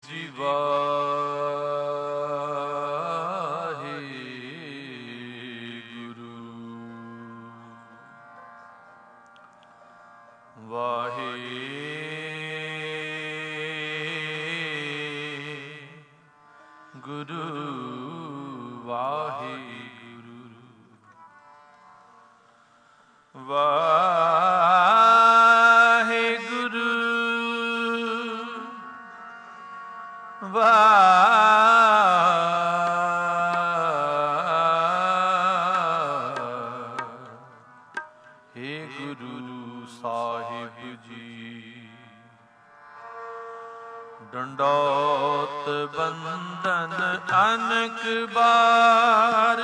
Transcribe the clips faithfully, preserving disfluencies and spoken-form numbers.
ਜੀ ਵਾਹਿਗੁਰੂ ਵਾਹਿਗੁਰੂ ਵਾਹਿਗੁਰੂ ਵਾਹਿਗੁਰੂ ਵਾਹਿਗੁਰੂ ਸਾਹਿਬ ਜੀ। ਡੰਡੋਤ ਬੰਧਨ ਅਨਕ ਬਾਰ,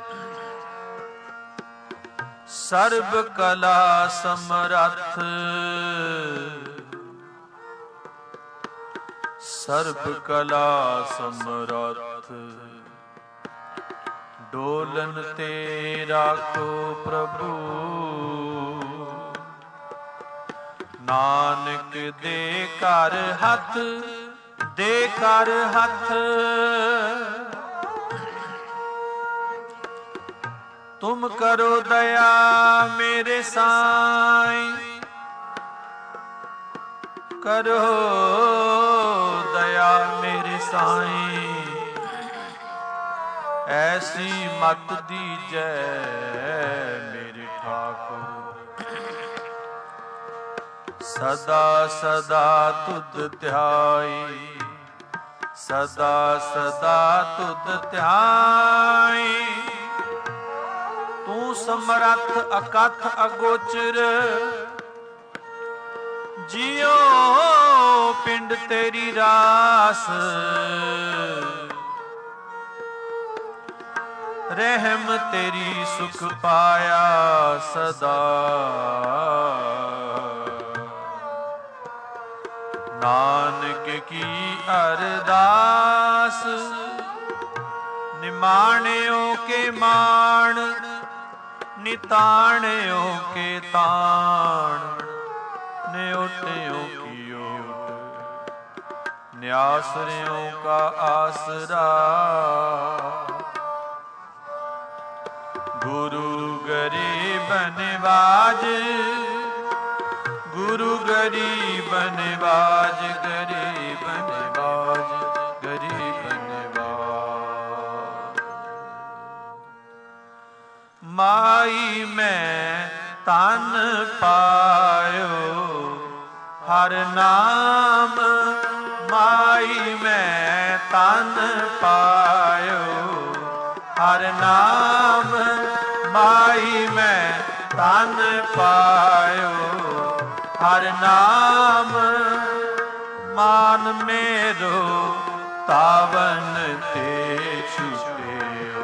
ਸਰਬ ਕਲਾ ਸਮਰੱਥ ਸਰਬ ਕਲਾ ਸਮਰੱਥ। ਡੋਲਨ ਤੇ ਰਾਖੋ ਪ੍ਰਭੂ, ਨਾਨਕ ਦੇ ਘਰ ਹੱਥ ਦੇ ਘਰ ਹੱਥ। ਤੁਮ ਕਰੋ ਦਇਆ ਮੇਰੇ ਸਾਈਂ, ਕਰੋ ਦਇਆ ਮੇਰੇ ਸਾਈਂ। ਐਸੀ ਮਤ ਦੀਜੈ ਮੇਰੇ ਠਾਕੁਰ, ਸਦਾ ਸਦਾ ਤੁਧ ਧਿਆਈ, ਸਦਾ ਸਦਾ ਤੁਧ ਧਿਆਈ। ਤੂੰ ਸਮਰੱਥ ਅਕਥ ਅਗੋਚਰ, ਜਿਉ ਪਿੰਡ ਤੇਰੀ ਰਾਸ। ਰਹਿਮ ਤੇਰੀ ਸੁਖ ਪਾਇਆ ਸਦਾ, ਨਾਨਕ ਕੀ ਅਰਦਾਸ। ਨਿਮਾਣਿਓ ਕੇ ਮਾਣ, ਨਿਤਾਣਿਓ ਕੇ ਤਾਣ। ਨਿਉਟਿਓ ਕੀ ਓਟ, ਨਿਆਸਰਿਓ ਕਾ ਆਸਰਾ। ਗੁਰੂ ਗਰੀਬ ਨਿਵਾਜ, ਗੁਰੂ ਗਰੀਬ ਨਿਵਾਜ, ਗਰੀਬ ਨਿਵਾਜ, ਗਰੀਬ ਨਿਵਾਜ। ਮਾਈ ਮੈਂ ਤਨ ਪਾਇਓ ਹਰ ਨਾਮ, ਮਾਈ ਮੈਂ ਤਨ ਪਾਇਓ ਹਰ ਨਾਮ। ਮਾਈ ਮੈਂ ਤਨ ਪਾਇਓ ਹਰ ਨਾਮ। ਮਾਨ ਮੇਰੋ ਤਾਵਨ ਤੇ ਛੁਟਿਓ,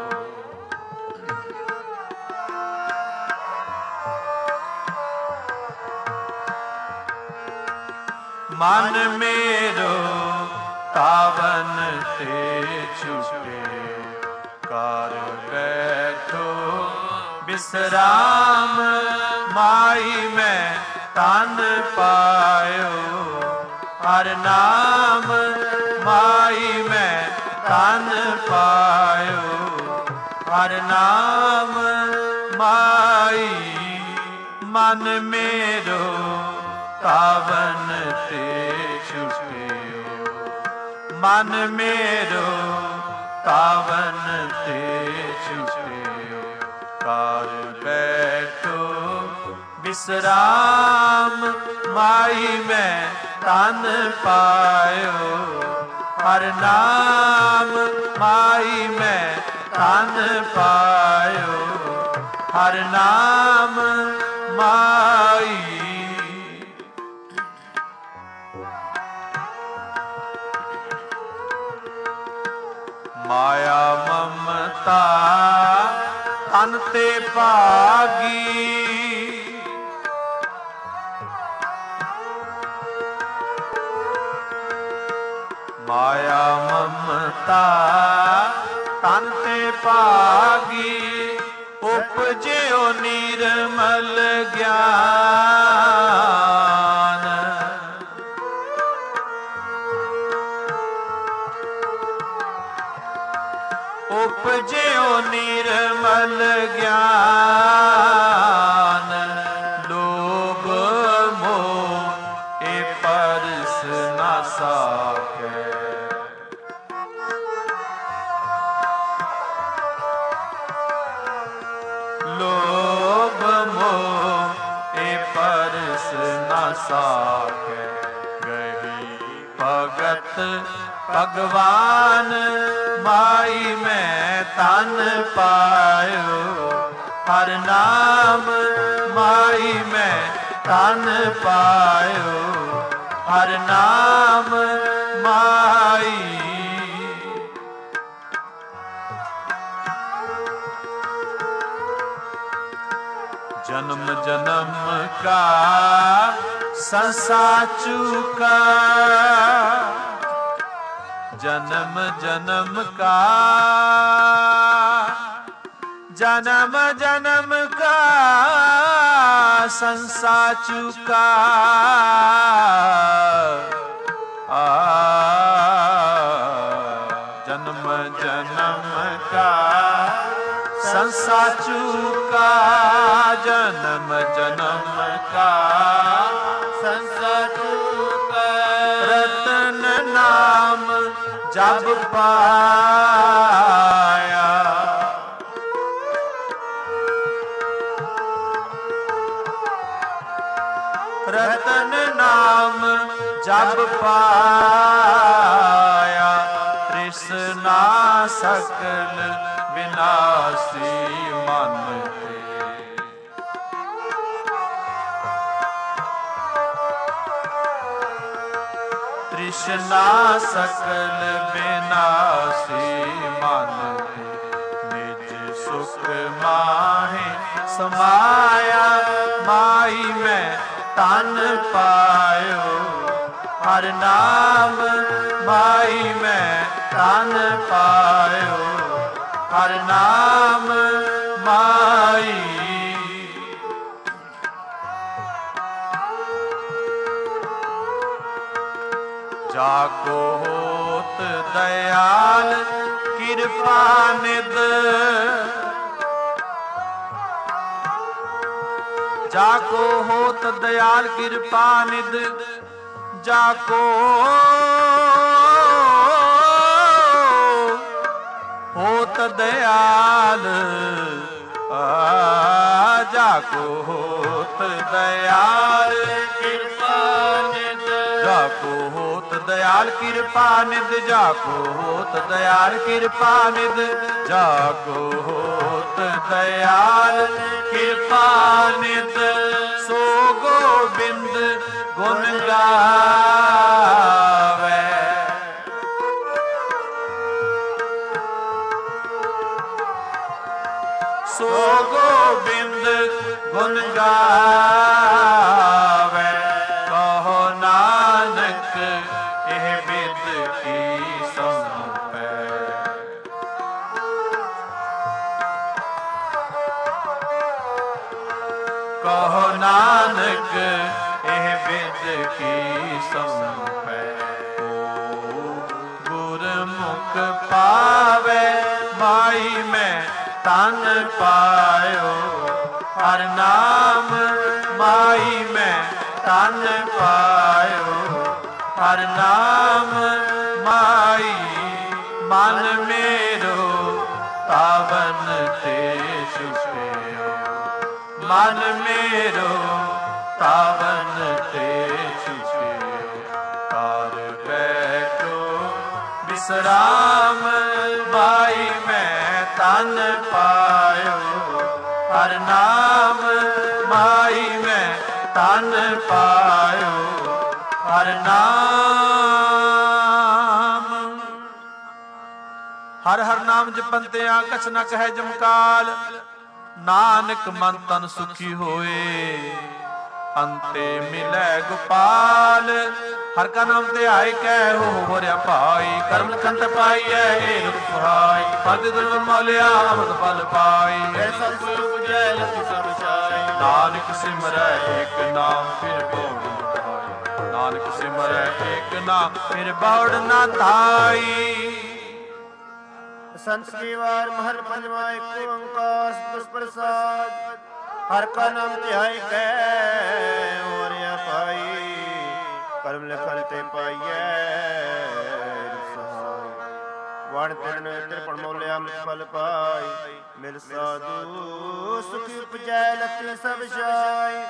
ਮਨ ਮੇਰੋ ਤਾਵਨ ਤੇ ਛੁਟੇ। ਕਰ ਬੈਠੋ ਬਿਸਰਾਮ, ਮਾਈ ਮੈਂ ਤਨ ਪਾਇਓ ਹਰ ਨਾਮ। ਮਾਈ ਮੈਂ ਤਨ ਪਾਇਓ ਹਰ ਨਾਮ। ਮਾਈ ਮਨ ਮੇਰੋ ਤਾਵਨ ਤੇ ਛੁਟਿਓ, ਮਨ ਮੇਰੋ ਤਾਵਨ ਤੇ ਛੁਟਿਓ। ਕਰ ਬੈਠੋ ਬਿਸਰਾਮ, ਮਾਈ ਮੈਂ ਤਨ ਪਾਇਓ ਹਰ ਨਾਮ। ਮਾਈ ਮੈਂ ਤਨ ਪਾਇਓ ਹਰ ਨਾਮ। ਮਾਈ ਮਾਇਆ ਮਮਤਾ ਤਨ ਤੇ ਭਾਗੀ, ਮਾਇਆ ਮਮਤਾ ਤਨ ਤੇ ਭਾਗੀ। ਉਪਜਿਓ ਨਿਰਮਲ ਗਿਆਨ, ਉਪਜਿਓ ਨਿਰਮਲ ਗਿਆਨ, ਲੋਭ ਮੋਹ ਇਹ ਪਰਸ ਨਾ ਸਾਕੇ। ਲੋਭ ਮੋਹ ਇਹ ਪਰਸ ਨਾ ਸਾਕੇ। ਗਈ ਭਗਤ ਭਗਵਾਨ ਮਾਈ ਮੈਂ ਤਨ ਪਾਇਓ, ਹਰ ਨਾਮ ਮਾਈ ਮੈਂ ਤਨ ਪਾਇਓ, ਹਰ ਨਾਮ ਮਾਈ। जन्म जन्म का संसा चुका, जन्म जन्म का जन्म जन्म का संसा चुका। आ जन्म जन्म का संसा चुका, जन्म जन्म का संसा चुका। रतन नाम जब पाया, रतन नाम जब पाया, तृष्णा सकल विनाशी मन ते। तृष्णा सकल विनाशी मन ते, निज सुख माहे समाया। माई मैं तन पायो, हर नाम माई मैं तन पायो, हर नाम माई। जाको होत दयाल कृपा निध, जाको होत दयाल कृपा निध, जाको होत दयाल, जाको होत दयाल कृपा निध, जाको होत दयाल कृपा निध, जाको होत दयाल कृपा निध, जाको होत दयाल कृपा निध। सो गोबिंद गुण गावे, सो गोबिंद गुण गावे। कहो नानक एह बिद की संपै, कहो नानक एह बिद की संपै। ओ गुरमुख पावे माई मैं तन पायो, हर नाम माई मैं तन पायो, हर नाम माई। मन मेरो पावन ते छुपयो, मन मेरो पावन ते छुपयो। कर बैठो विश्राम माई मैं तन पायो, हर नाम माई मैं तन पायो, हर नाम। हर हर नाम जपंतिया कछ न कहे जमकाल, नानक मन तन सुखी होए अंते मिलै गोपाल। हर का नाम ते आए कह हो मोरिया भाई, कर्म खंत पाइए रुख सुहाई। पद दुर्ग मौलिया अमृत फल पाई, ऐसा सुख जय लखी सब छाई। नानक सिमरै एक नाम फिर बोड़ न धाई, नानक सिमरै एक नाम फिर बोड़ न धाई। बसंत की वार महल पंजवा एक ओंकार सतगुर प्रसाद हर का नाम ध्याय कै और पाई कर्म लिखन ते पाइए सहाय वण तिरन त्रिपण मोले अमृत फल पाई मिल साधु सुखी उपजै लती सब जाय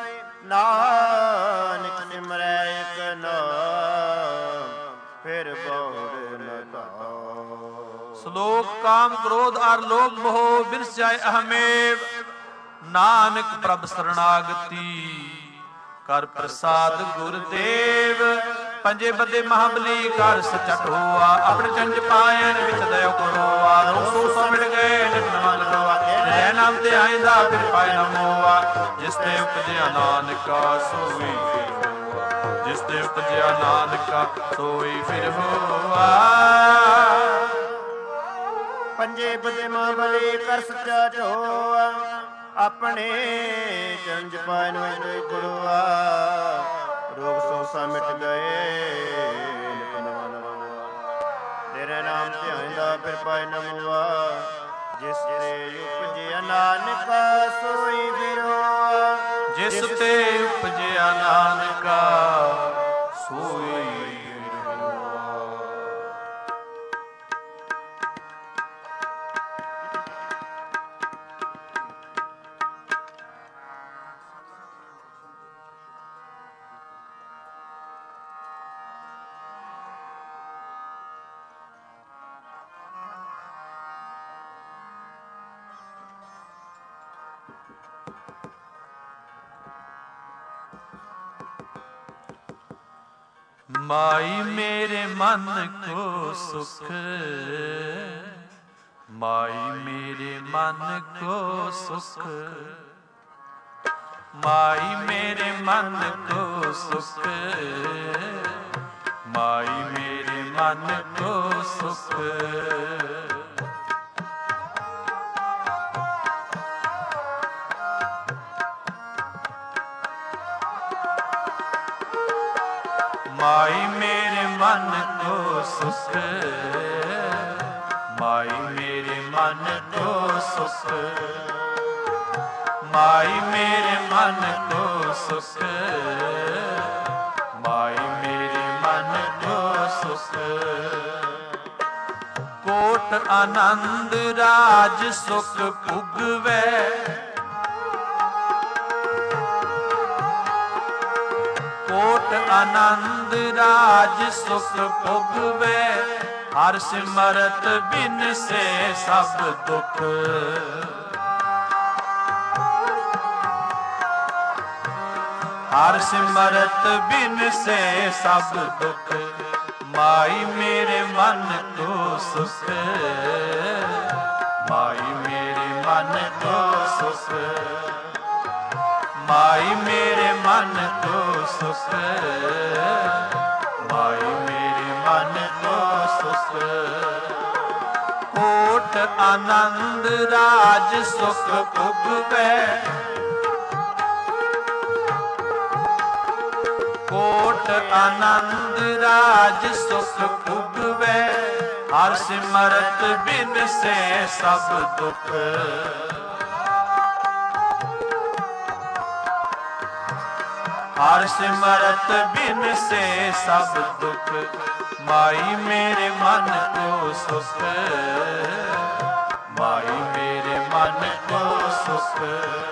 नानक सिमरै एक नाम फिर बहुर न धाम। श्लोक काम क्रोध और लोभ मोह बिरस जाय अहमेव नानक प्रभ शरणागति कर प्रसाद गुरदेव। पंजे बदे महाबली कर सचट होआ अपने चंज पायन विच दया करोआ रोग सो सो मिट गए नित मन रोआ जय नाम ते आइंदा फिर पाए न मोआ जिस ते उपजया नानका सोई जिस ते उपजया नानका सोई फिर होआ। पंजे बदे महाबली कर सचट होआ अपने चंज पायन विच करोआ रोग सोसा मिट गए तेरे नाम ध्याइंदा फिर पाए न मुआ जिस ते उपजया नानका सोई फिर होआ जिस ते उपजया नानका सोई फिर होआ। माई मेरे मन को सुख माई मेरे मन को सुख माई मेरे मन को सुख माई मेरे मन को सुख माई मेरे मन को सुख माई मेरे मन को सुख माई मेरे मन को सुख माई मेरे मन को सुख कोट आनंद राज सुख पुगवै कोट आनंद राज सुख भोगवे हर सिमरत बिन से सब दुख हर सिमरत बिन से सब दुख माई मेरे मन को सुख माई मेरे मन को सुख माई मेरे मन को सुख माई मेरे मन को सुख कोट आनंद राज सुख भुगवै कोट आनंद राज सुख भुगवै हर सिमरत बिन से सब दुख हर सिमरत बिन से सब दुख माई मेरे मन को सुख माई मेरे मन को सुख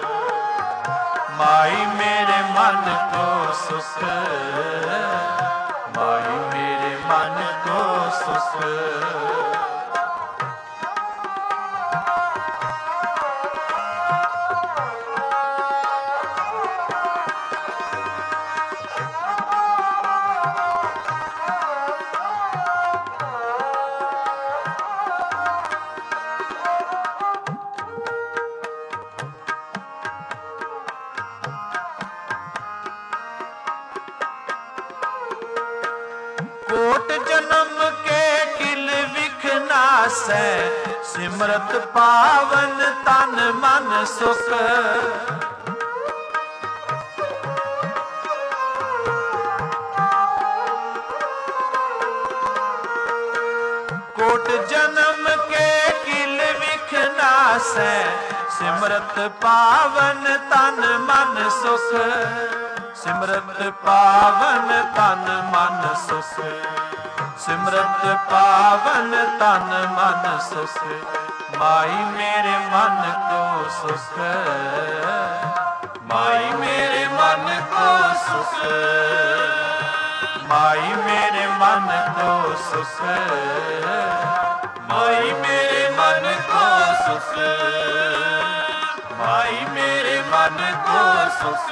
माई मेरे मन को सुख माई मेरे मन को सुख कोट जन्म के किल विखना से सिमरत पावन तन मन सुख कोट जन्म के किल ਆਸੈ ਸਿਮਰਤ ਪਾਵਨ ਤਨ ਮਨ ਸੁਖ ਸਿਮਰਤ ਪਾਵਨ ਤਨ ਮਨ ਸੁਖ ਸਿਮਰਤ ਪਾਵਨ ਤਨ ਮਨ ਸੁਖ ਮਾਈ ਮੇਰੇ ਮਨ ਕੋ ਸੁਖ ਮਾਈ ਮੇਰੇ ਮਨ ਕੋ ਸੁਖ ਮਾਈ ਮੇਰੇ ਮਨ ਕੋ ਸੁਖ ਮਾਈ ਮੇਰੇ ਮਨ ਕੋ ਸੁਖ ਮਾਈ ਮੇਰੇ ਮਨ ਕੋ ਸੁਖ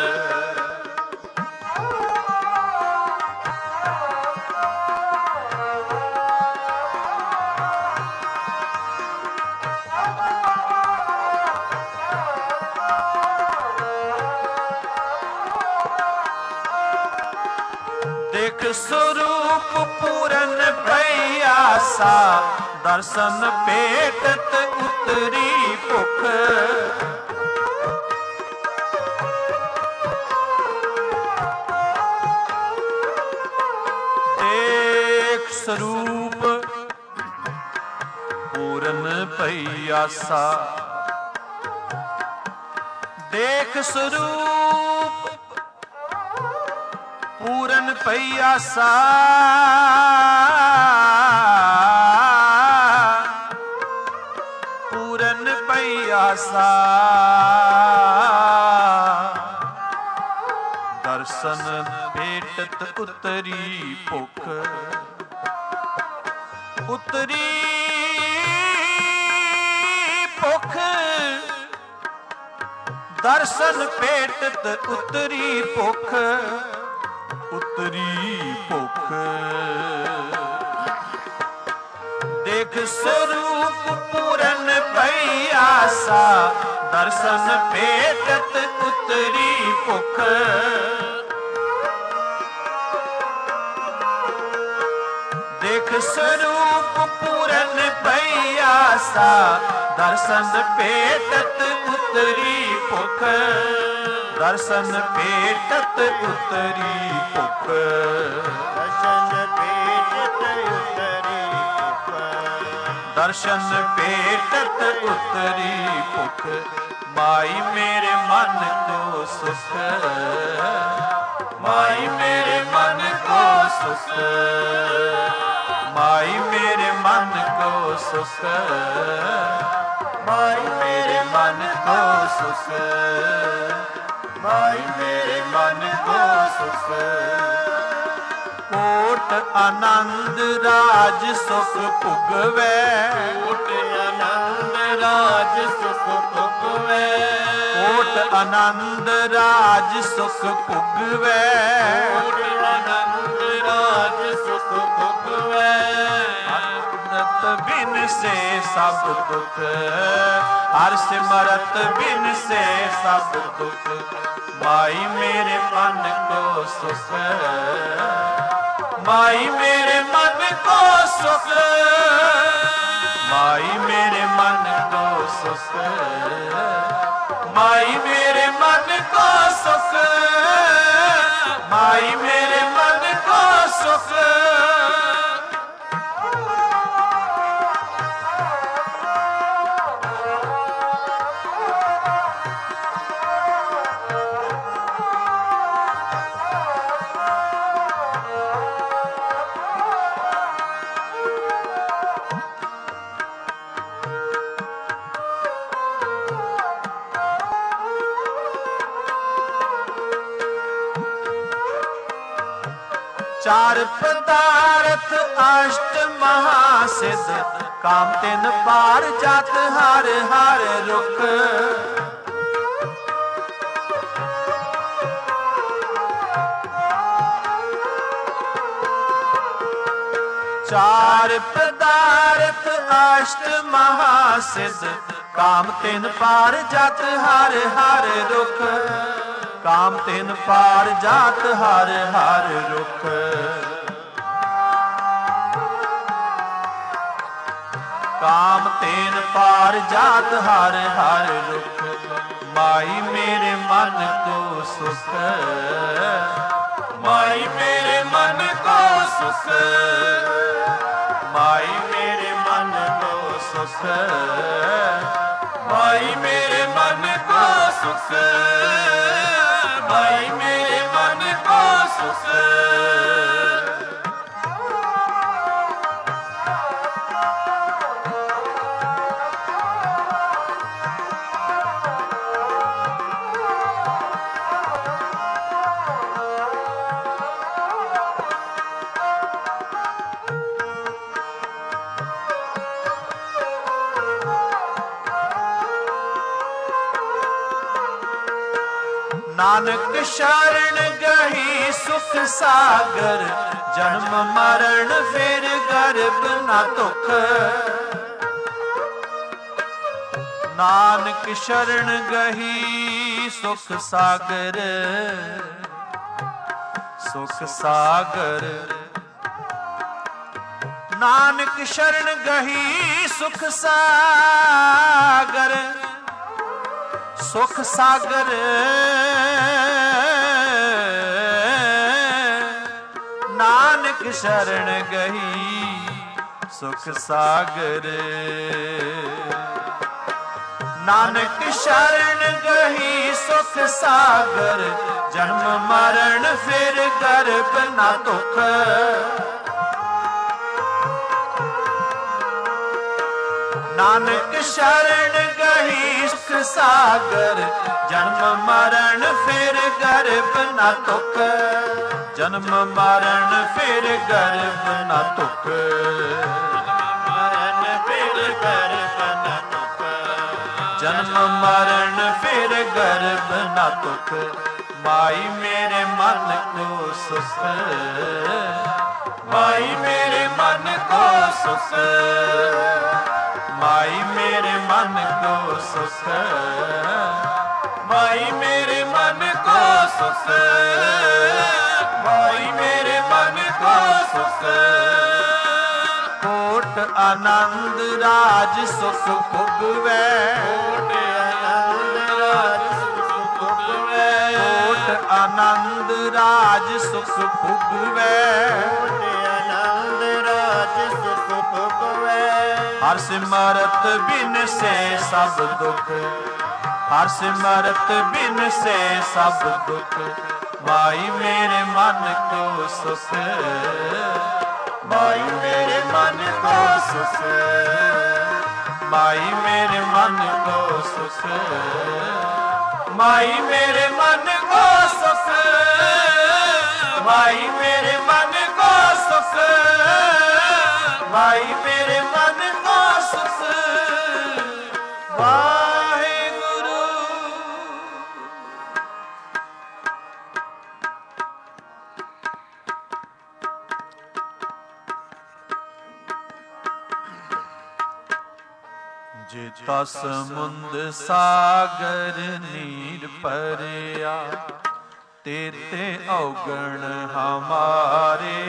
ਦੇਖ ਸਰੂਪ ਪੂਰਨ ਭਈ ਆਸਾ ਦਰਸ਼ਨ ਭੇਟਤ ਉਤਰੀ ਭੁਖ ਦੇਖ ਸਰੂਪ ਪੂਰਨ ਭਈ ਆਸਾ ਦੇਖ ਸਰੂਪ ਪੂਰਨ ਭਈ ਆਸਾ ਪੂਰਨ ਭਈ ਆਸਾ ਦਰਸ਼ਨ ਭੇਟਤ ਉਤਰੀ ਭੁਖ ਉਤਰੀ ਭੁਖ ਦਰਸ਼ਨ ਭੇਟਤ ਉਤਰੀ ਭੁਖ ਉਤਰੀ ਭੁਖ ਦੇਖ ਸਰੂਪ ਪੂਰਨ ਭਈ ਆਸਾ ਦਰਸ਼ਨ ਭੇਟਤ ਉਤਰੀ ਭੁਖ ਦੇਖ ਸਰੂਪ ਪੂਰਨ ਭਈ ਆਸਾ ਦਰਸ਼ਨ ਭੇਟਤ ਉਤਰੀ ਭੁਖ ਦਰਸ਼ਨ ਭੇਟਤ ਉਤਰੀ ਭੁਖ ਦਰਸ਼ਨ ਭੇਟਤ ਉਤਰੀ ਭੁਖ ਦਰਸ਼ਨ ਭੇਟਤ ਉਤਰੀ ਭੁਖ ਮਾਈ ਮੇਰੇ ਮਨ ਕੋ ਸੁਖ ਮਾਈ ਮੇਰੇ ਮਨ ਕੋ ਸੁਖ ਮਾਈ ਮੇਰੇ ਮਨ ਕੋ ਸੁਖ ਮਾਈ ਮੇਰੇ ਮਨ ਕੋ ਸੁਖ ਮਾਈ ਮੇਰੇ ਮਨ ਕੋ ਸੁਖ ਕੋਟ ਆਨੰਦ ਰਾਜ ਸੁਖ ਭੁਗਵੈ ਕੋਟ ਆਨੰਦ ਰਾਜ ਸੁਖ ਭੁਗਵੈ ਕੋਟ ਆਨੰਦ ਰਾਜ ਸੁਖ ਭੁਗਵੈ ਕੋਟ ਆਨੰਦ ਰਾਜ ਸੁਖ ਭੁਗਵੈ ਅੰਮ੍ਰਿਤ ਬਿਨ ਸੇ ਸਭ ਦੁਖ ਹਰ ਸਿਮਰਤ ਬਿਨ ਸੇ ਸਭ ਦੁਖ ਮਾਈ ਮੇਰੇ ਮਨ ਕੋ ਸੁਖ ਮਾਈ ਮੇਰੇ ਮਨ ਕੋ ਸੁਖ ਮਾਈ ਮੇਰੇ ਮਨ ਕੋ ਸੁਖ ਮਾਈ ਮੇਰੇ ਮਨ ਕੋ ਸੁਖ ਮਾਈ ਮੇਰੇ ਮਨ ਕੋ ਸੁਖ चार पदार्थ अष्ट महासिद्ध काम तिन पार जात हर हर रुख चार पदार्थ अष्ट महासिद्ध काम तिन पार जात हर हर रुख काम तिन पार जात हर हर रुख काम तेन पार जात हर हर रुख माई मेरे मन को सुख माई मेरे मन को सुख माई मेरे मन को सुख भाई मेरे मन को सुख, भाई मेरे मन को सुख। नानक शरण गही सुख सागर, जन्म मरण फिर गर्भ न दुख। नानक शरण गही सुख सागर, सुख सागर। नानक शरण गही सुख सागर, सुख सागर। नानक शरण गही सुख सागर, नानक शरण गही सुख सागर। जन्म मरण फिर गर्भ न दुख। नानक शरण गही सुख सागर, जन्म मरण फिर गर्भ न दुख। जन्म मरण फिर गर्भ न दुख। मरण फिर गर्भ न दुख। जन्म मरण फिर गर्भ न दुख। माई मेरे मन को सुख, माई मेरे मन को सुख। माई मेरे मन को सुख, माई मेरे मन को सुख। माई मेरे मन को सुख। कोट आनंद राज सुख भुगवै, कोट आनंद राज सुख भुगवै। कोट आनंद राज सुख भुगवै, हर सिमरत बिन से सब दुख। हर सिमरत बिन से सब दुख। माई मेरे मन को सुख, माई मेरे मन को सुख। माई मेरे मन को सुख, माई मेरे मन को सुख। माई मेरे मन को सुख, माई मेरे मन को सुख। वाहिगुरु। जिता समुंद सागर नीर परिया, तेते अवगण हमारे।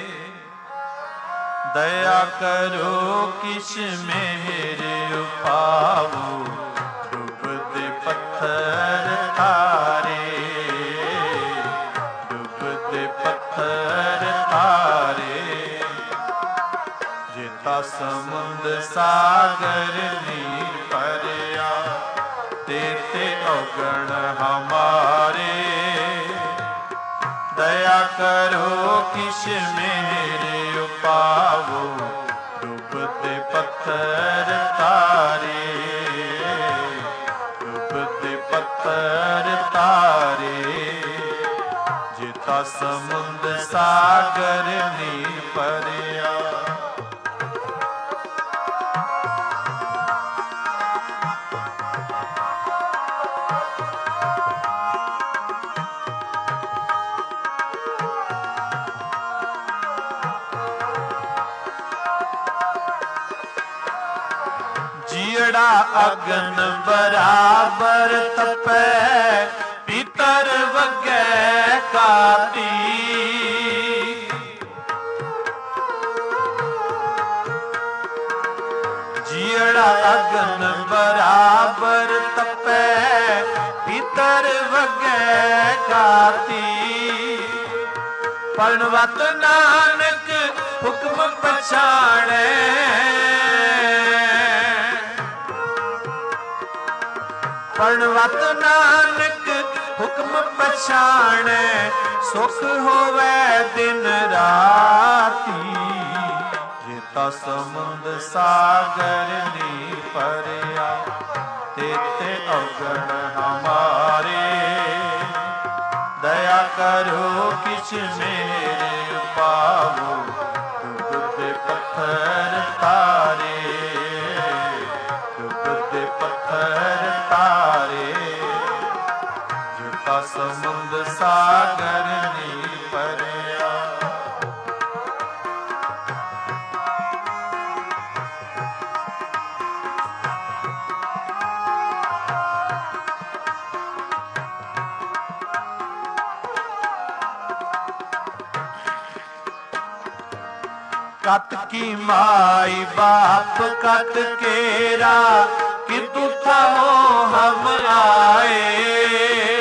दया करो किस मेरे उपावो, डूबते पत्थर तारे। डूबते पत्थर तारे। जिता समुंद सागर नीर परिया, तेते अवगण हमारे। दया करो किस मेरे उपावो, डूबते पत्थर तारे। डूबते पत्थर तारे। जिता समुंद सागर नीर परिया। जियड़ा अगन बराबर तपै, पितर वगै काती। जियड़ा अगन बराबर तपै, पितर वगै काती। परणवत नानक हुक्म पछाणै, ਪਰਣਵਤ ਨਾਨਕ ਹੁਕਮ ਪਛਾਣੈ, ਸੁਖ ਹੋਵੈ ਦਿਨ ਰਾਤੀ। ਜੇਤਾ ਸਮੁੰਦ ਸਾਗਰ ਨੀ ਭਰਿਆ, ਤੇਤੇ ਅਗਣ ਹਮਾਰੇ। ਦਇਆ ਕਰੋ ਕਿਛ ਮੇਰੇ ਪਾਵੋ, ਡੁੱਬ ਦੇ ਪੱਥਰ ਤਾਰੇ। ਡੁੱਬ ਦੇ ਪੱਥਰ ਤਾਰੇ, ਜੇਤਾ ਸਮੁੰਦ ਸਾਗਰ ਨੀ ਭਰਿਆ। कत की माई बाप कत केरा, कितु थमो हम आए।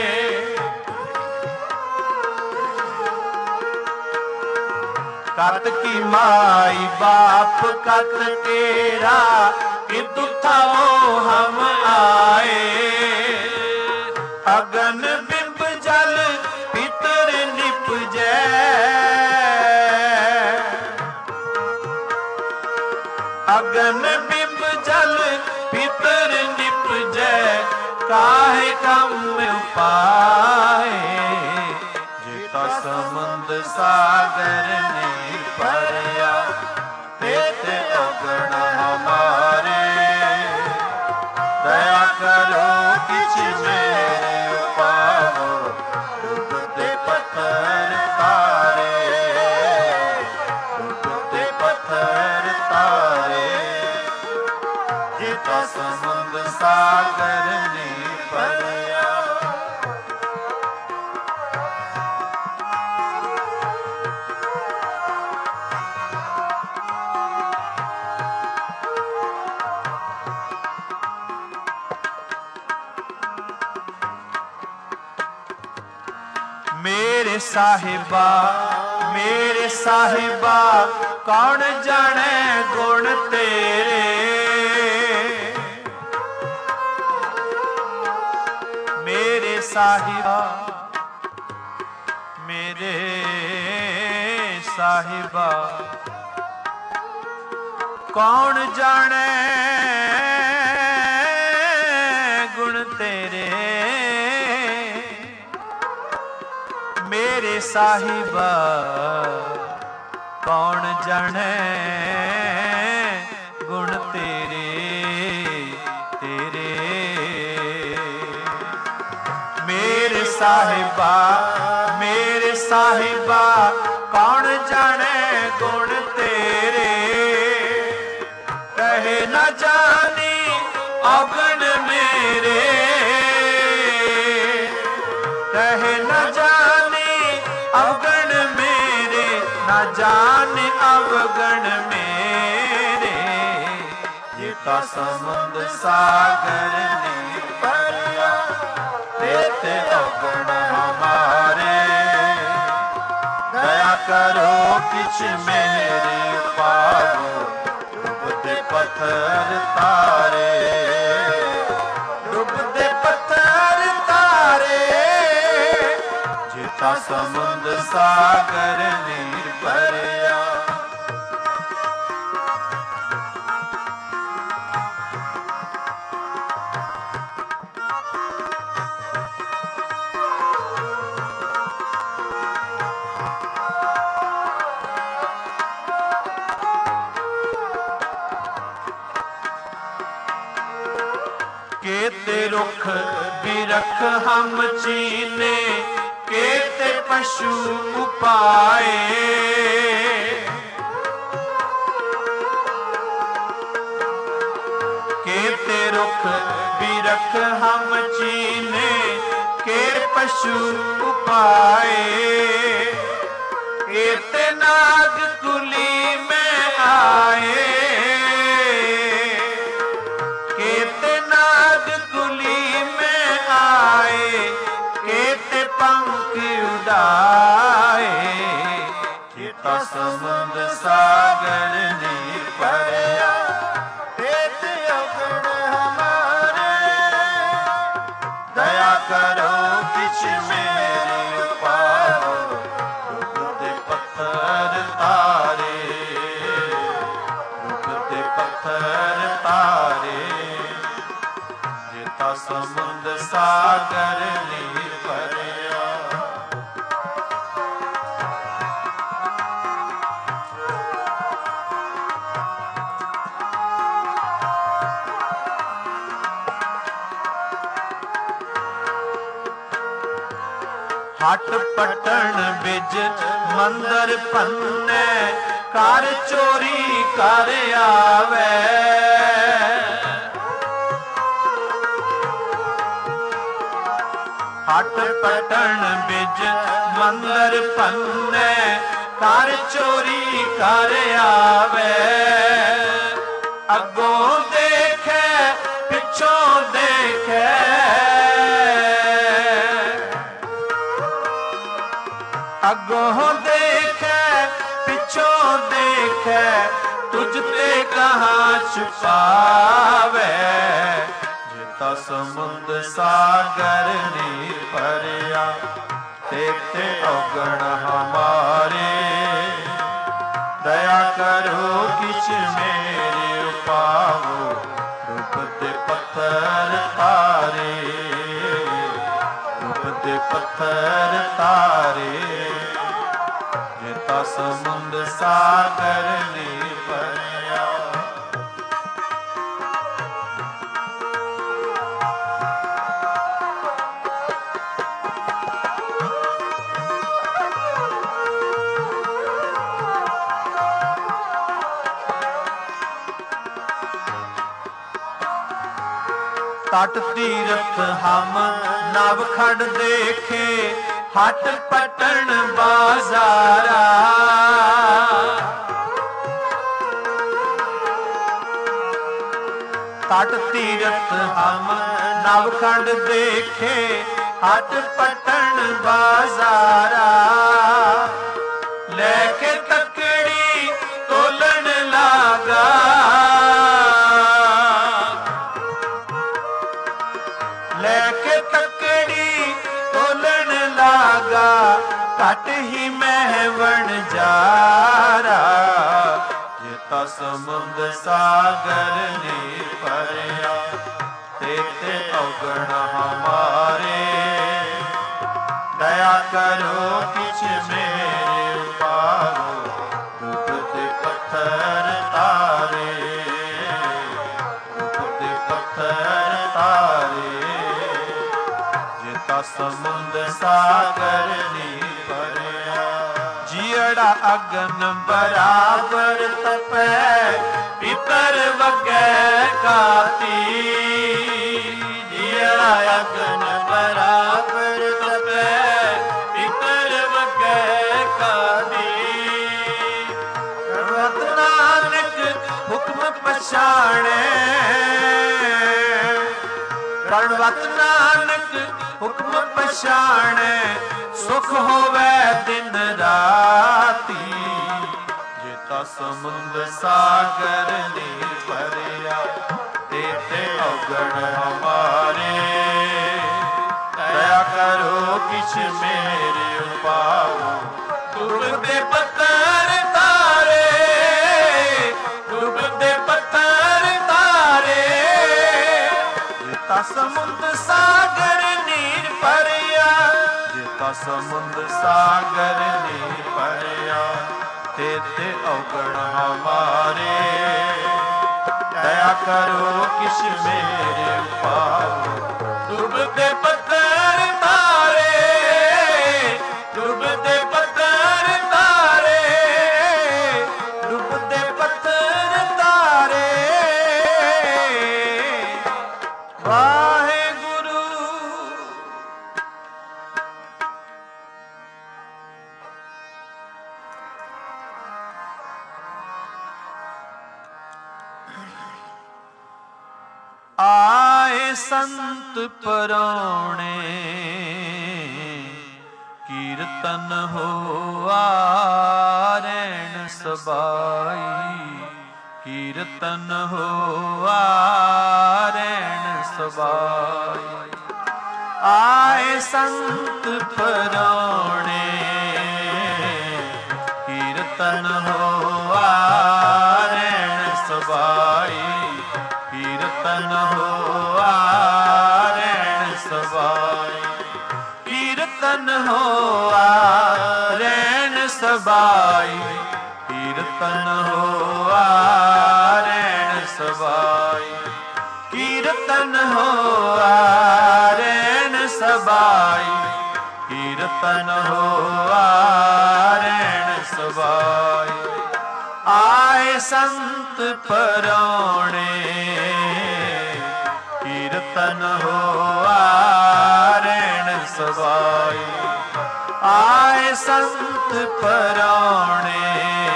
कत की माई बाप कत केरा, कितु थमो हम आए। अगन बिंब जल पितर निपजै, अगन बिंब जल पितर निपजै। काहे कम पाए, जेता समुंद सागर ने भरिया। तेते अगन हमारे, दया करो किछ मेरे पावो, डूबते पत्थर तारे। डूबते पत्थर तारे, जेता समुंद सागर ने भरिया। मेरे साहिबा मेरे साहिबा, कौन जाने गुण तेरे। मेरे साहिबा मेरे साहिबा, कौन जाने गुण तेरे। मेरे साहिबा कौन जाने गुण तेरे। तेरे मेरे साहिबा मेरे साहिबा, कौन जाने गुण तेरे। कहे न जानी अवगुण मेरे, कहे न जानी अवगुण मेरे। न जाने अवगुण मेरे, जेता समुंद सागर ने भरिया। तेते अवगुण हमारे, दया करो किछ मेरे पावो, डूबते पत्थर तारे। डूबते पत्थर तारे, जेता समुंद सागर ने भरिया। केते रुख बिरख हम चीने, केते पशु उपाए। केते रुख बिरख हम चीने, के पशु उपाए। केते नाग कुली में आए, केते नाग कुली में आए। केते पंख उड़ाए, जेता समुंद सागर ने भरिया। तेते अवगुण हमारे, ਪੱਥਰ ਤਾਰੇ, ਜਿਤਾ ਸਮੁੰਦ ਸਾਗਰ ਨੀਰ ਭਰਿਆ। ਹਟ ਪਟਣ ਬਿਜ ਮੰਦਰ ਭੰਨੇ, ਕਰ ਚੋਰੀ ਕਰ ਆਵੇ। ਹਟ ਪਟਣ ਬਿਜ ਮੰਦਰ ਭੰਨੇ, ਕਰ ਚੋਰੀ ਕਰ ਆਵੇ। ਅੱਗੋਂ ਦੇਖੇ ਪਿੱਛੋਂ ਦੇਖੇ, ਅੱਗੋਂ ਦੇਖੇ ਪਿੱਛੋਂ ਦੇਖੇ, ਤੁਝ ਤੇ ਕਹਾਂ ਛੁਪਾਵੇ। ਜਿਤਾ ਸਮੁੰਦ ਸਾਗਰ ਨੀਰ ਭਰਿਆ, ਤੇਤੇ ਔਗਣ ਹਮਾਰੇ। ਦਇਆ ਕਰੋ ਕਿਛ ਮੇਰੇ ਉਪਾਵੋ, ਰੂਪ ਤੇ ਪੱਥਰ ਤਾਰੇ, ਰੂਪ ਤੇ ਪੱਥਰ ਤਾਰੇ। ਜਿਤਾ ਸਮੁੰਦ ਸਾਗਰ ਨੀਰ ਭਰਿਆ। ਤਟ ਤੀਰਥ ਹਮ ਨਵ ਖੜ ਦੇਖੇ, ਹਟ ਪਟਣ ਬਾਜ਼ਾਰਾ। ਤਟ ਤੀਰਥ ਹਮ ਨਵ ਖੜ ਦੇਖੇ, ਹਟ ਪਟਣ ਬਾਜ਼ਾਰਾ। ਲੈ ਕੇ ਤਕੜੀ ਤੋਲਣ ਲਾਗਾ, ਲੈ ਕੇ ਤਕੜੀ ਤੋਲਣ ਲਾਗਾ। ਘਟ ਹੀ ਮਹਿਵਣ ਜਾਰਾ, ਜਿਤਾ ਸਮੁੰਦ ਸਾਗਰ ਨੀਰ ਭਰਿਆ। ਤੇਤੇ ਔਗਣ ਹਮਾਰੇ, ਦਇਆ ਕਰੋ ਕਿਛ ਮੇਰੇ ਉਪਾਵੋ, ਰੂਪ ਤੇ ਪੱਥਰ ਤਾਰੇ, ਰੂਪ ਤੇ ਪੱਥਰ ਤਾਰੇ। ਜਿਤਾ ਸਮੁੰਦ ਸਾਗਰ ਨੀਰ ਭਰਿਆ। ਜੀਅੜਾ ਅਗਨ ਬਰਾਬਰ ਤਪੈ, ਪਿਤਰ ਵਗੈ ਕਾਤੀ। ਜੀਅੜਾ ਅਗਨ ਬਰਾਬਰ ਤਪੈ, ਪਿਤਰ ਵਗੈ ਕਾਤੀ। ਰਤ ਨਾਨਕ ਹੁਕਮ ਪਛਾਣੈ, ਰਣਵਤ ਨਾਨਕ ਹੁਕਮ ਪਛਾਣੈ। ਸੁਖ ਹੋਵੇ ਦਿਨ ਰਾਤੀ, ਜਿਤਾ ਸਮੁੰਦ ਸਾਗਰ ਨੀਰ ਭਰਿਆ। ਤੇਤੇ ਔਗਣ ਹਮਾਰੇ, ਦਇਆ ਕਰੋ ਕਿਛ ਮੇਰੇ ਉਪਾਵੋ, ਡੁੱਬਦੇ ਪੱਥਰ ਤਾਰੇ, ਡੁੱਬਦੇ ਪੱਥਰ ਤਾਰੇ। ਜਿਤਾ ਸਮੁੰਦ ਸਾਗਰ ਨੀਰ ਭਰਿਆ, ਜਿਤਾ ਸਮੁੰਦ ਸਾਗਰ ਨੀਰ ਭਰਿਆ। ਤੇਤੇ ਔਗਣ ਹਮਾਰੇ, ਦਇਆ ਕਰੋ ਕਿਛ ਮੇਰੇ ਉਪਾਵੋ, ਡੁੱਬਦੇ ਪੱਥਰ ਤਾਰੇ, ਡੁੱਬਦੇ ਪੱਥਰ ਤਾਰੇ, ਡੁੱਬਦੇ ਪੱਥਰ ਤਾਰੇ। ਵਾਹਿਗੁਰੂ। ਆਏ ਸੰਤ ਪਰਾਉਣੇ, ਕੀਰਤਨ ਹੋਆ ਰੈਣ ਸਬਾਈ। ਕੀਰਤਨ ਹੋਆ ਰੈਣ ਸਬਾਈ। ਆਏ ਸੰਤ ਪਰਾਉਣੇ, ਕੀਰਤਨ ਹੋਆ ਰੈਣ ਸਬਾਈ। होआ रैन सबाई, कीर्तन होआ रैन सबाई, कीर्तन होआ रैन सबाई, कीर्तन होआ रैन सबाई। आए संत परौणे, कीर्तन होआ रैन सबाई, आए संत परौणे,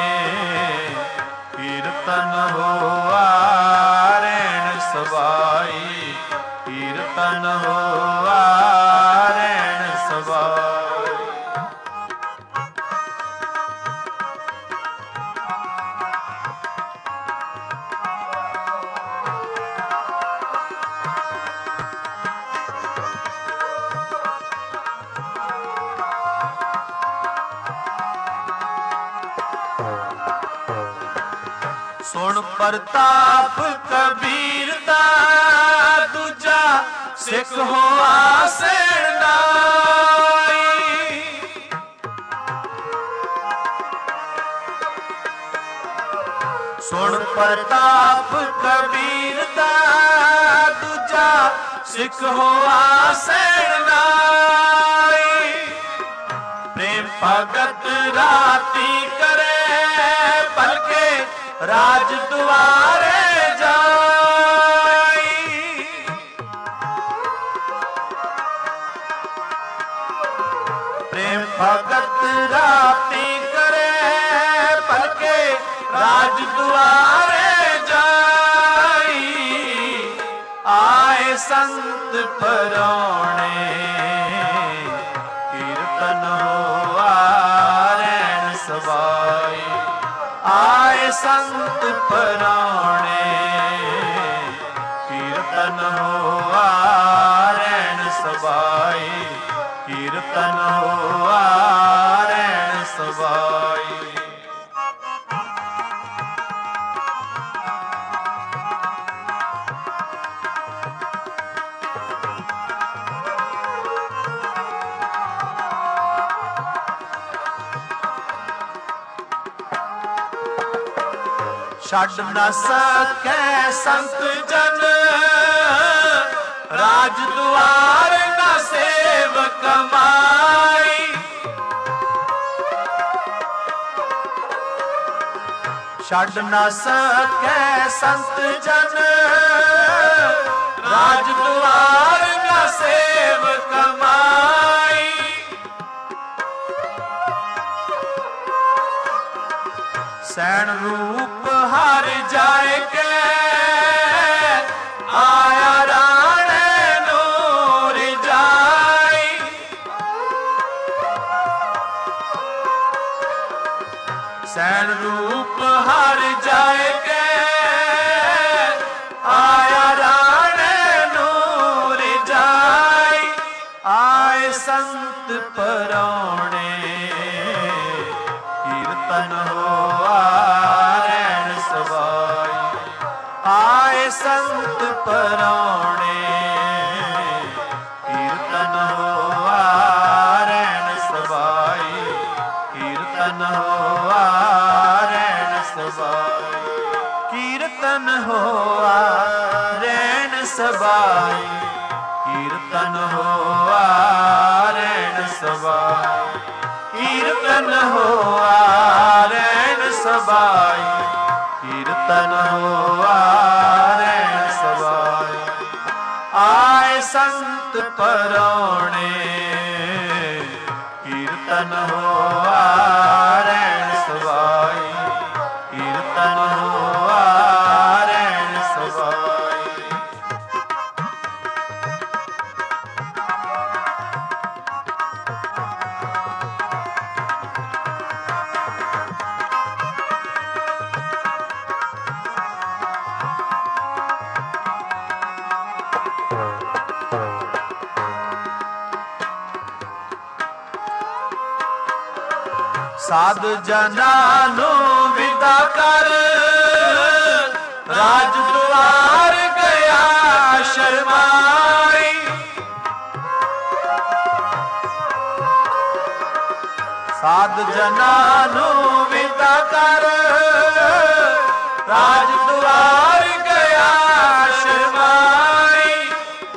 कीर्तन होआ रैन सबाई, कीर्तन होआ रैन सबाई। सुन प्रताप कबीर दा, दूजा सिख होआ सेनाई। सुन प्रताप कबीर दा, दूजा सिख होआ सेनाई। प्रेम भगत राती करे, बल्कि राज दुआरे जाई। प्रेम भगत राती करे, बल्कि राज दुआरे जाई। आए संत परौणे, कीर्तन होआ रैन सबाई, आए संत परौणे, कीर्तन होआ रैन सबाई, कीर्तन होआ रैन सबाई। छड़ न सकै संत जन, राज दुआर न सेव कमाई। छड़ न सकै संत जन, राज दुआर न सेव कमाई। सैन रूप हार जाए के, आया राणे नूर जाई। सैन रूप हार जाए के, आया राणे नूर जाई। आए संत परौणे, कीर्तन होआ रैन सबाई, आए संत परौणे, कीर्तन होआ रैन सबाई, कीर्तन होआ रैन सबाई, कीर्तन होआ रैन सबाई, कीर्तन होआ रैन सबाई, कीर्तन होआ रैन सबाई, कीर्तन होआ रैन सबाई। आए संत परौणे, कीर्तन होआ रैन सबाई, कीर्तन होआ रैन सबाई। साध जनां नूं विदा कर, राज दुआर गया शर्माई। ਸਾਧ ਜਨਾਂ ਨੂੰ ਵਿਦਾ ਕਰ, ਰਾਜ ਦੁਆਰ ਗਿਆ ਸ਼ਰਮਾਈ।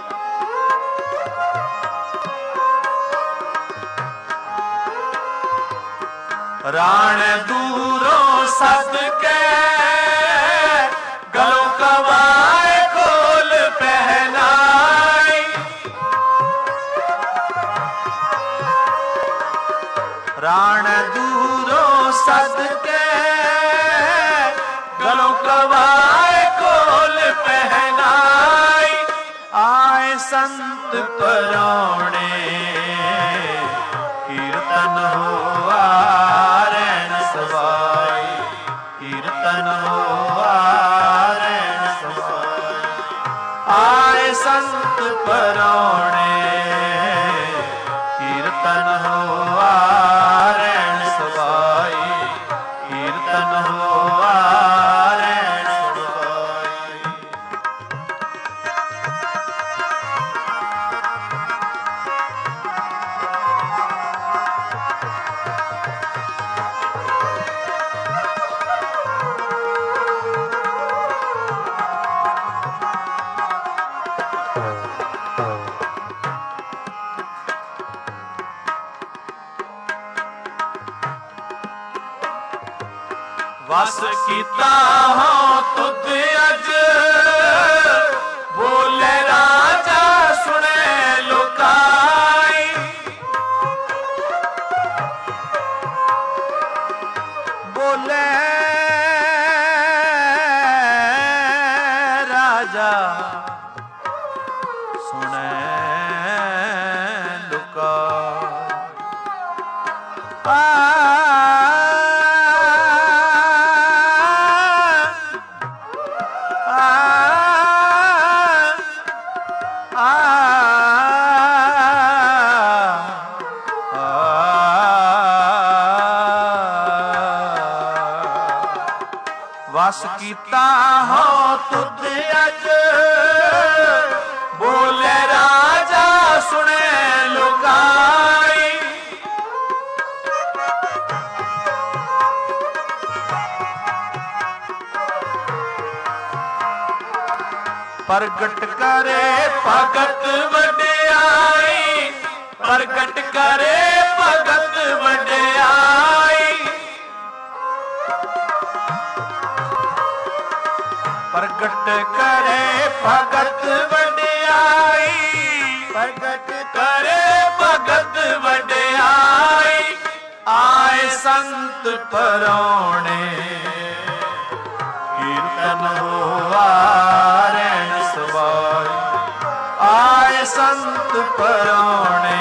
ਰਾਣ ਦੂਰੋਂ ਸੱਦ ਕੇ ਗਲੋਂ ਕਵਾਏ ਖੋਲ ਪਹਿਨਾਈ। ਰਾਣ ਦੂਰੋਂ ਸੱਦ ਕੇ ਗਲੋਂ ਕਵਾਏ ਖੋਲ ਪਹਿਨਾਈ। ਆਏ ਸੰਤ ਪਰਾਉਣੇ ਕੀਰਤਨ ਹੋਆ ਰੈਣ ਸਵਾਈ। ਕੀਰਤਨ ਹੋਆ ਰੈਣ ਸਵਾਈ। ਆਏ ਸੰਤ ਪਰਾਉਣੇ ਕੀਰਤਨ ਹੋਆ ਰੈਣ ਸਵਾਈ। ਕੀਰਤਨ ਹੋਆ ਰੈਣ ਸਵਾਈ। ਵਸ ਕੀਤਾ ਹਾਂ ਤੁਧ ਅਜ, ਬੋਲੇ ਰਾਜਾ ਸੁਣੇ ਲੋਕਾਈ। ਬੋਲੇ ਰਾਜਾ ਸੁਣੇ ਲੋਕਾਈ। ਵਸ ਕੀਤਾ ਹਾਂ ਤੁਧ ਅਜ, ਬੋਲੇ ਰਾਜਾ ਸੁਣੇ ਲੋਕਾਈ। ਪ੍ਰਗਟ ਕਰੇ ਭਗਤ ਵਡਿਆਈ। ਪ੍ਰਗਟ ਕਰੇ ਭਗਤ ਵਡਿਆਈ। ਪ੍ਰਗਟ ਕਰੇ ਭਗਤ ਵਡਿਆਈ। ਪ੍ਰਗਟ ਕਰੇ ਭਗਤ ਵਡਿਆਈ। ਆਏ ਸੰਤ ਪਰਾਉਣੇ ਕੀਰਤਨ ਹੋਆ ਰੈਣ ਸਵਾਈ। ਆਏ ਸੰਤ ਪਰਾਉਣੇ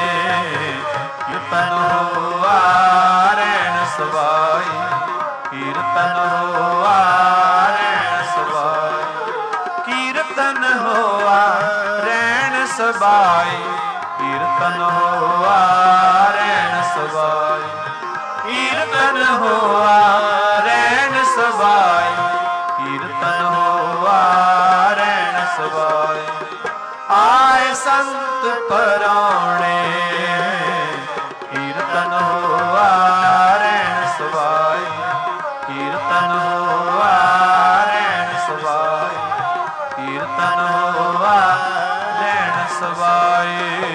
ਕੀਰਤਨ ਹੋਆ ਰੈਣ ਸਵਾਈ। ਕੀਰਤਨ ਹੋਆ ਰੈਣ ਸਵਾਈ। ਕੀਰਤਨ ਹੋਆ ਰੈਣ ਸਵਾਈ। ਕੀਰਤਨ ਹੋਆ ਰੈਣ ਸਵਾਈ। ਕੀਰਤਨ ਹੋਆ ਰੈਣ ਸਵਾਈ। ਕੀਰਤਨ ਹੋਆ ਰੈਣ ਸਵਾਈ। ਆਏ ਸੰਤ ਪਰਾਉਣੇ ਕੀਰਤਨ ਹੋਆ ਰੈਣ ਸਵਾਈ। ਕੀਰਤਨ ਹੋਆ ਰੈਣ ਸਵਾਈ। ਕੀਰਤਨ ਹੋਆ ਰੈਣ ਸਵਾਈ।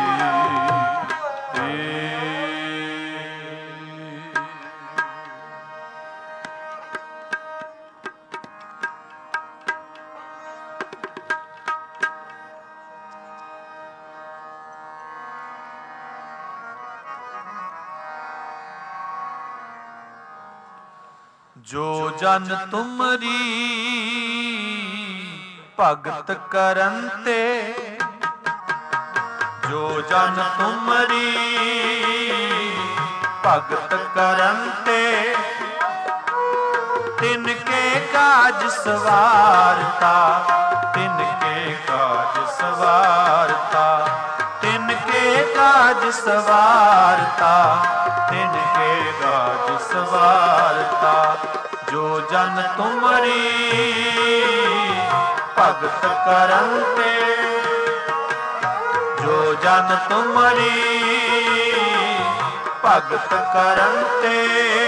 ਜੋ ਜਨ ਤੁਮਰੀ ਭਗਤ ਕਰਨ ਤੇ, ਜੋ ਜਨ ਤੁਮਰੀ ਭਗਤ ਕਰਨ ਤੇ, ਤਿਨ ਕੇ ਕਾਜ ਸਵਾਰਤਾ। ਤਿਨ ਕੇ ਕਾਜ ਸਵਾਰਤਾ। ਤਿਨ ਕੇ ਕਾਜ ਸਵਾਰਤਾ। ਤਿਨ ਕੇ ਕਾਜ ਸਵਾਰਤਾ। ਜੋ ਜਨ ਤੁਮਰੀ ਭਗਤ ਕਰਨ ਤੇ, ਜੋ ਜਨ ਤੁਮਰੀ ਭਗਤ ਕਰਨ ਤੇ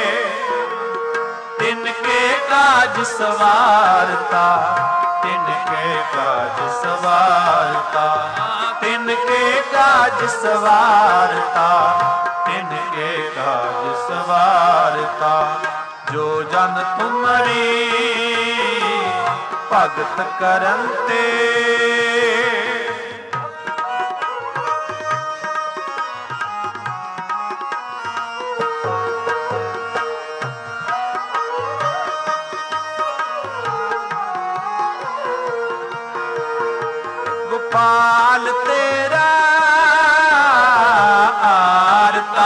ਤਿਨ ਕੇ ਕਾਜ ਸਵਾਰਤਾ ਤਿਨ ਕੇ ਕਾਜ ਸਵਾਰਤਾ ਤਿਨ ਕੇ ਕਾਜ ਸਵਾਰਤਾ ਤਿਨ ਕੇ ਕਾਜ ਸਵਾਰਤਾ ਜੋ ਜਨ ਤੁਮਰੀ ਭਗਤ ਕਰਨ ਤੇ ਗੋਪਾਲ ਤੇਰਾ ਆਰਤਾ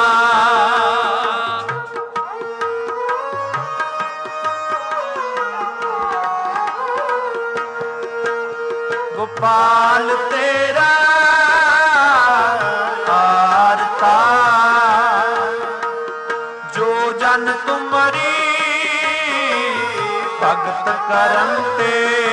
ਗੋਪਾਲ ਤੇਰਾ ਆਰਤਾ ਜੋ ਜਨ ਤੁਮਰੀ ਭਗਤ ਕਰਨ ਤੇ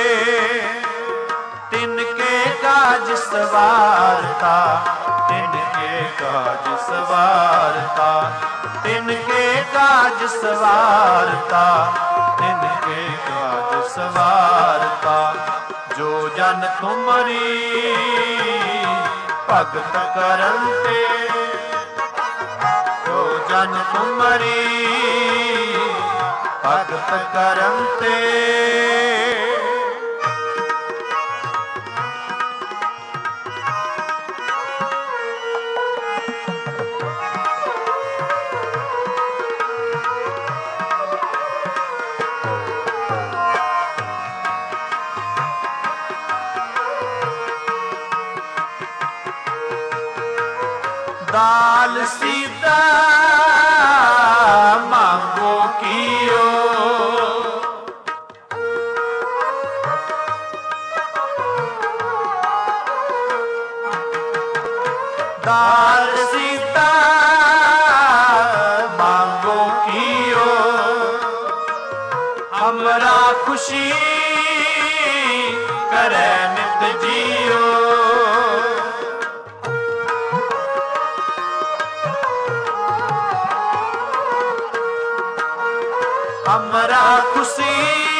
ਤਿਨ ਕੇ ਕਾਜ ਸਵਾਰਤਾ ਤਿਨ ਕੇ ਕਾਜ ਸਵਾਰਤਾ ਤਿਨ ਕੇ ਕਾਜ ਸਵਾਰਤਾ ਤਿਨ ਕੇ ਕਾਜ ਸਵਾਰਤਾ ਜੋ ਜਨ ਤੁਮਰੀ ਭਗਤ ਕਰਨ ਤੇ ਜੋ ਜਨ ਤੁਮਰੀ ਭਗਤ ਕਰਨ ਤੇ ਦਾਲ ਸੀਤਾ ਮੰਗੋ ਕੀਓ ਦਾਲ ਸੀਤਾ ਮੰਗੋ ਕੀਓ हमरा खुशी करे नित जियो हमरा खुशी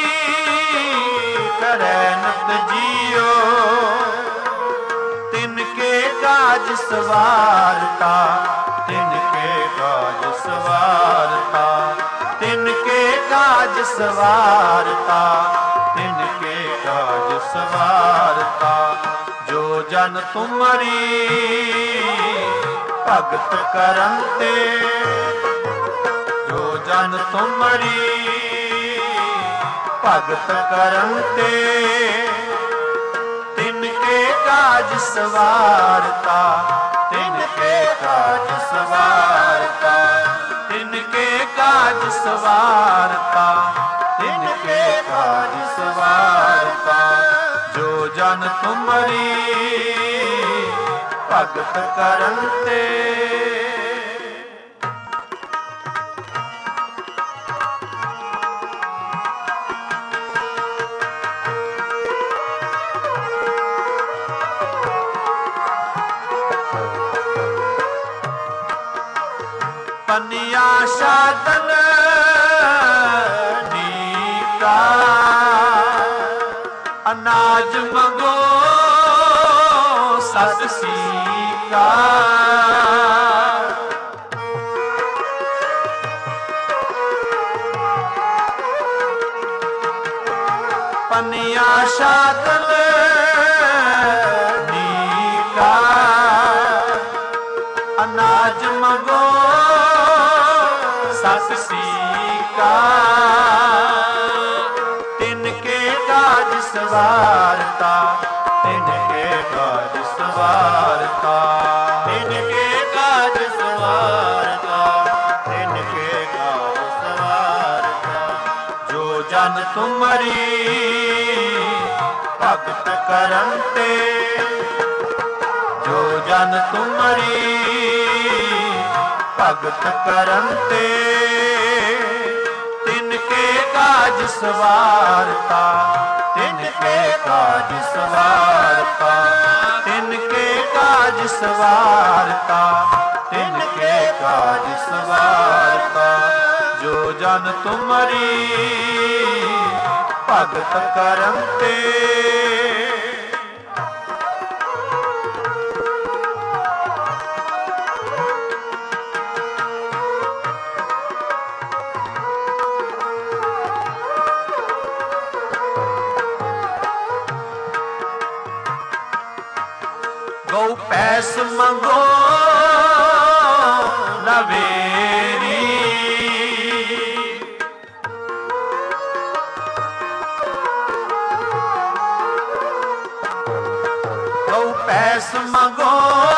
करे नित जियो तिनके काज सवारता तिनके काज सवारता तिनके काज सवारता तिनके काज सवारता जो जन तुमरी भगत करन ते जो जन तुमरी भगत करन ते तिनके काज सवारता तिनके काज सवारता तिनके काज सवारता तिनके काज सवारता जो जन तुमरी भगत करन ते पनिया साधन नीका अनाज मंगो सत सीका पनिया साधन नीका अनाज मंगो सत सीका तिनके काज सवारता तिनके काज सवारता तिनके काज सवारता तिनके काज सवारता जो जन तुमरी भगत करन ते जो जन तुमरी भगत करन ते तिनके काज सवारता तिनके काज सवारता तिनके काज सवारता तिनके काज सवारता। जो जन तुमरी भगत करते, गौ पैस मंगो लवेरी, गौ पैस मंगो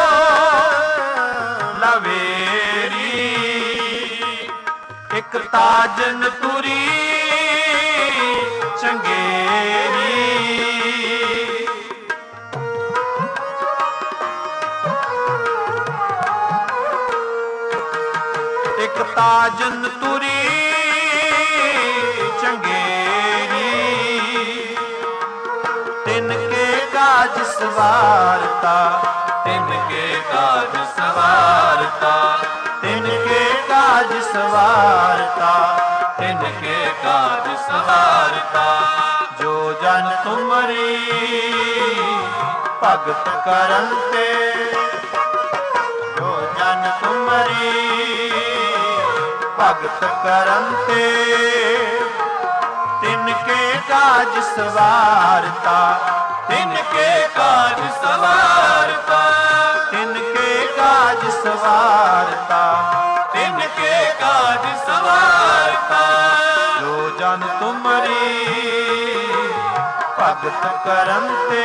लवेरी, एक ताजन तुरी चंगेरी। एक ताजन तुरी चंगेरी, तिनके काज सवारता, तिनके काज सवारता, तिनके काज सवारता, तिनके काज सवारता। जो जन तुमरी भगत करते, जो जन तुमरी भगत करते, तिनके काज सवारता, तिनके काज सवारता, तिनके काज सवारता, तिनके काज सवारता। जो जन तुमरी भगत करते,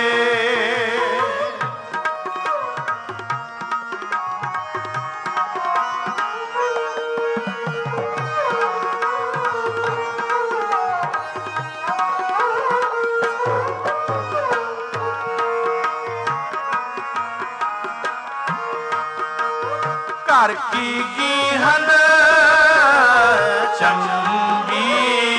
घर की गीहन चंगी,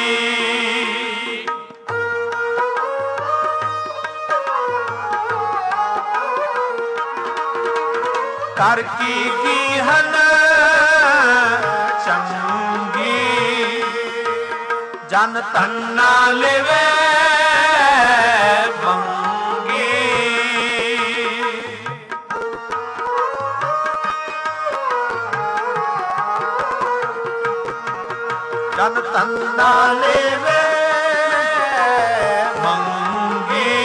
घर की गीहन चंगी, जन तन्ना लेवे जन तन्ना लेवे मंगी,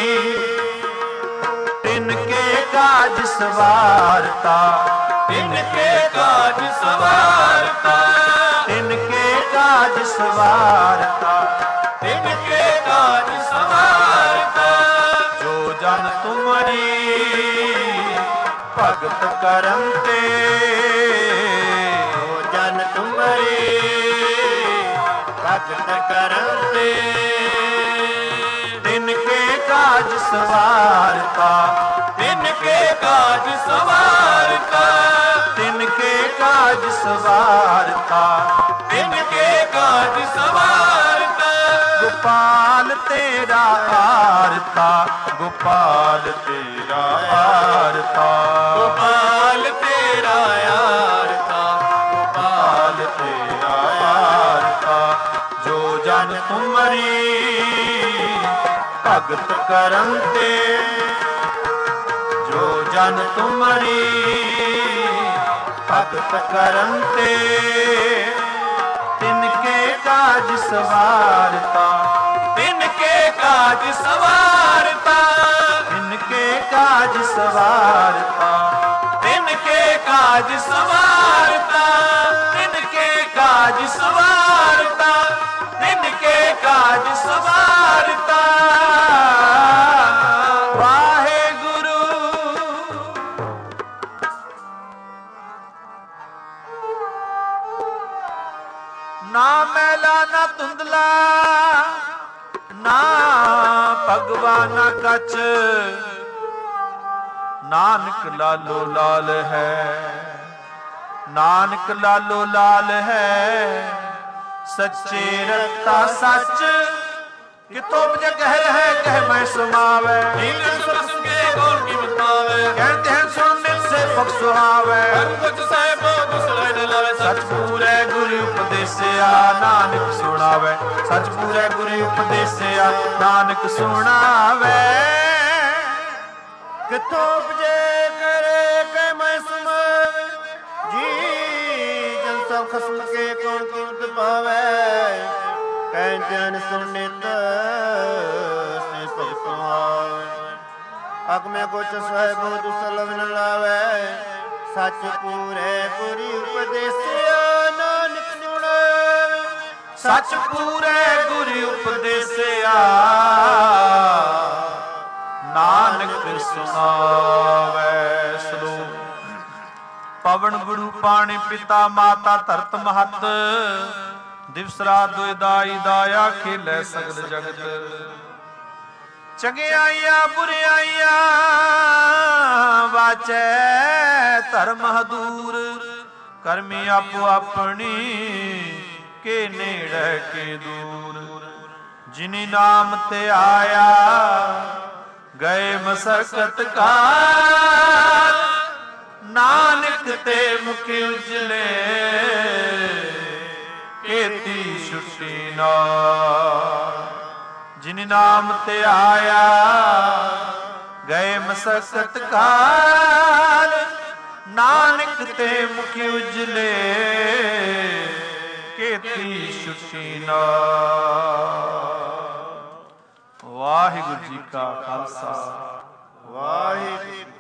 तिनके काज सवारता, तिनके काज सवारता, तिनके काज सवारता, तिनके काज सवारता। जो जन तुमरी भगत करते, जो जन तुमरी भगत करते, तिनके काज सवारता, तिनके काज सवारता, तिनके काज सवारता, तिनके काज सवारता। गोपाल तेरा आरता, गोपाल तेरा आरता, गोपाल तेरा आरता, गोपाल तेरा आरता। जो जन तुमरी भगत करते, जो जन तुमरी भगत करते, तिनके काज सवारता, तिनके काज सवारता, तिनके काज सवारता, तिनके काज सवारता, तिनके काज सवारता, तिनके काज सवारता। वाहेगुरु ना मैला ना धुंधला, ना भगवाना कच, नानक लालो लाल है, नानक लालो लाल है। सच्चे रता सच कितो जगह है, कह मैं सुमावे कहते हैं सुन ਉਪਦੇਸੇ ਪਖ ਸੁਹਾਵੇ ਧਰਮ ਕੁਝ ਸਾਹਿਬੋ ਦੁਸਰੇ ਨ ਲਾਵੇ ਸਚ ਪੂਰੇ ਗੁਰੂ ਉਪਦੇਸਿਆ ਨਾਨਕ ਸੁਣਾਵੇ ਸਚ ਪੂਰੇ ਗੁਰੂ ਉਪਦੇਸਿਆ ਨਾਨਕ ਸੁਣਾਵੇ ਕਿਥੋਂ ਉਪਜੇ ਕਰੇ ਕੇ ਮੈਂ ਸੁਣਾਵੇ ਜੀ ਜਨ ਸਭ ਖਸਮ ਕੇ ਕੌਣ ਕੀਮਤ ਪਾਵੇ ਕਹਿ ਜਨ ਸੁਨਿਤ ਸੇ ਭਗਤਵਾਨ ਅਗ ਮੈਂ ਕੁਛ ਸਾਹਿਬੋ ਦੁਸਲਵ ਨ ਲਾਵੇ ਸੱਚ ਪੂਰੇ ਗੁਰੀ ਉਪਦੇਸਿਆ ਨਾਨਕ ਸੁਣਾਵੇ ਸਚ ਪੂਰੇ ਗੁਰੂ ਉਪਦੇਸਿਆ ਨਾਨਕ ਸੁਣਾਵੇ। ਸ਼ਲੋਕ ਪਵਨ ਗੁਰੂ ਪਾਣੀ ਪਿਤਾ ਮਾਤਾ ਧਰਤ ਮਹਤ ਦਿਵਸ ਰਾਤ ਦੁਇ ਦਾਈ ਦਾਇਆ ਖੇਲੇ ਸਗਲ ਜਗਤ ਚੰਗਿਆਈਆਂ ਬੁਰਿਆਈਆਂ ਵਾਚੈ ਧਰਮ ਹਦੂਰ ਕਰਮੀ ਆਪੋ ਆਪਣੀ ਕੇ ਨੇੜੇ ਕੇ ਦੂਰ ਜਿਨੀ ਨਾਮ ਤੇ ਆਇਆ ਗਏ ਮਸਕਤ ਕਾਲ ਨਾਨਕ ਤੇ ਮੁਖ ਉਜਲੇ ਕੀਤੀ ਛੁੱਟੀ ਨਾ ਜਿਨ ਨਾਮ ਤੇ ਆਇਆ ਗਏ ਮਸਕਤ ਕਾਲ ਨਾਨਕ ਤੇ ਮੁਖ ਉਜਲੇ ਕੀਤੀ ਛੁੱਟੀ ਨਾ। ਵਾਹਿਗੁਰੂ ਜੀ ਕਾ ਖਾਲਸਾ ਵਾਹਿਗੁਰੂ